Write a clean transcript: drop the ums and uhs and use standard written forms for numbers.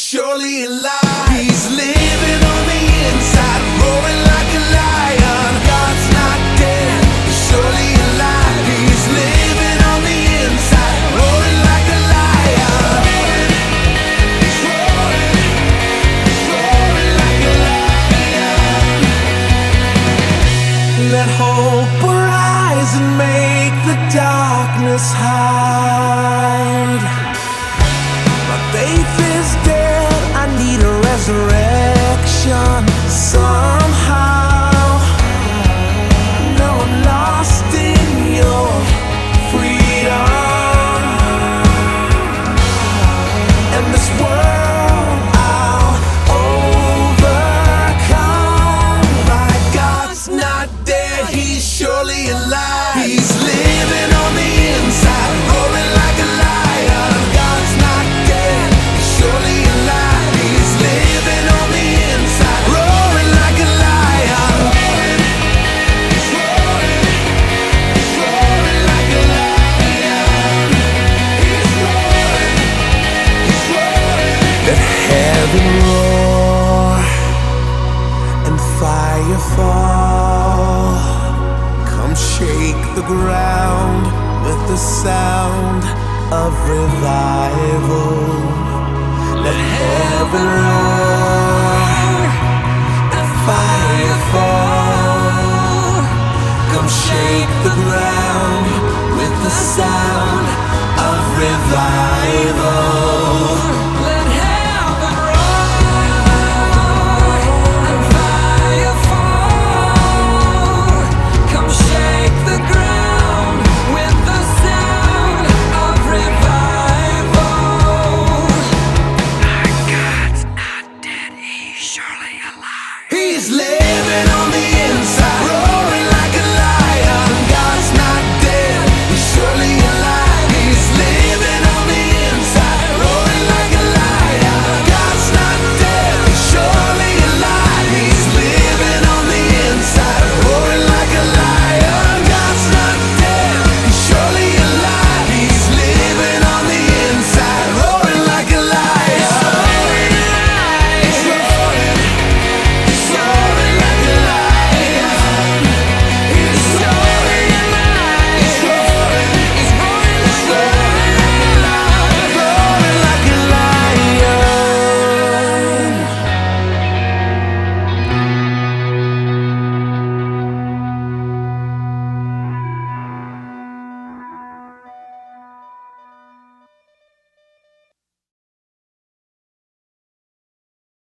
surely alive. He's living on the inside, roaring like a lion. God's not dead, he's surely alive. He's living on the inside, roaring like a lion. He's roaring like a lion. Let hope arise and make the darkness hide. My faith is dead, I need a resurrection somehow. Now I'm lost in your freedom, and this world I'll overcome. My God's not dead, he's surely alive. He's living on the inside, roaring like a lion. God's not dead, he's surely alive. He's living on the inside, roaring like a lion. He's roaring like a lion. He's roaring. Let heaven roar and fire fall. Come shake the ground with the sound of revival. Let heaven roar and fire fall. Come shake the ground with the sound of revival.